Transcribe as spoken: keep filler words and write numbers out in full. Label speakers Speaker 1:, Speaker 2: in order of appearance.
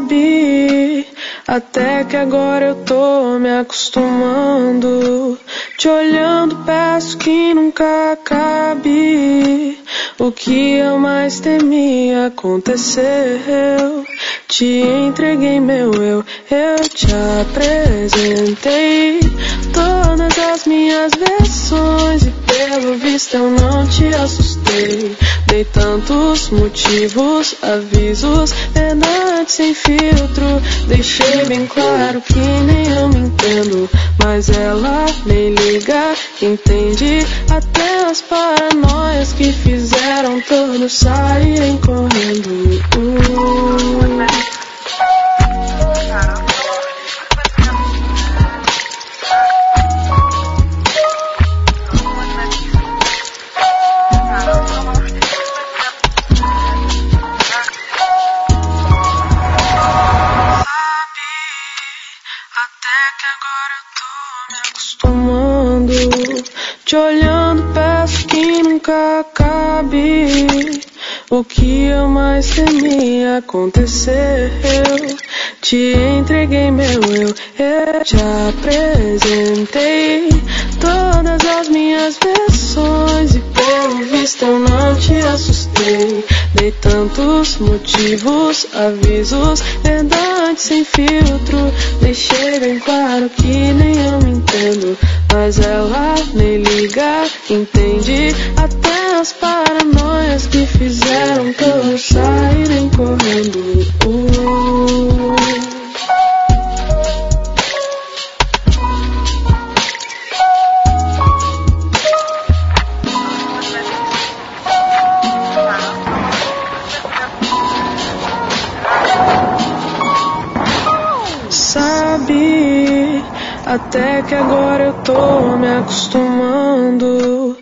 Speaker 1: Sabe, até que agora eu tô me acostumando. Te olhando peço que nunca acabe. O que eu mais temia aconteceu. Te entreguei meu eu, eu te apresentei todas as minhas versões e pelo visto eu não te assustei. Dei tantos motivos, avisos, verdade sem filtro. Deixei bem claro que nem eu me entendo, mas ela nem liga, entende até as paranoias que fizeram todos saírem correndo. uh. Te olhando peço que nunca acabe. O que eu mais temia aconteceu. Te entreguei meu eu, eu te apresentei todas as minhas versões e pelo visto eu não te assustei. Dei tantos motivos, avisos, verdade sem filtro. Deixei bem claro que nem eu me entendo, mas ela nem liga, entende até as paranoias que fizeram todos saírem correndo. uh. Sabe, até que agora eu tô me acostumando.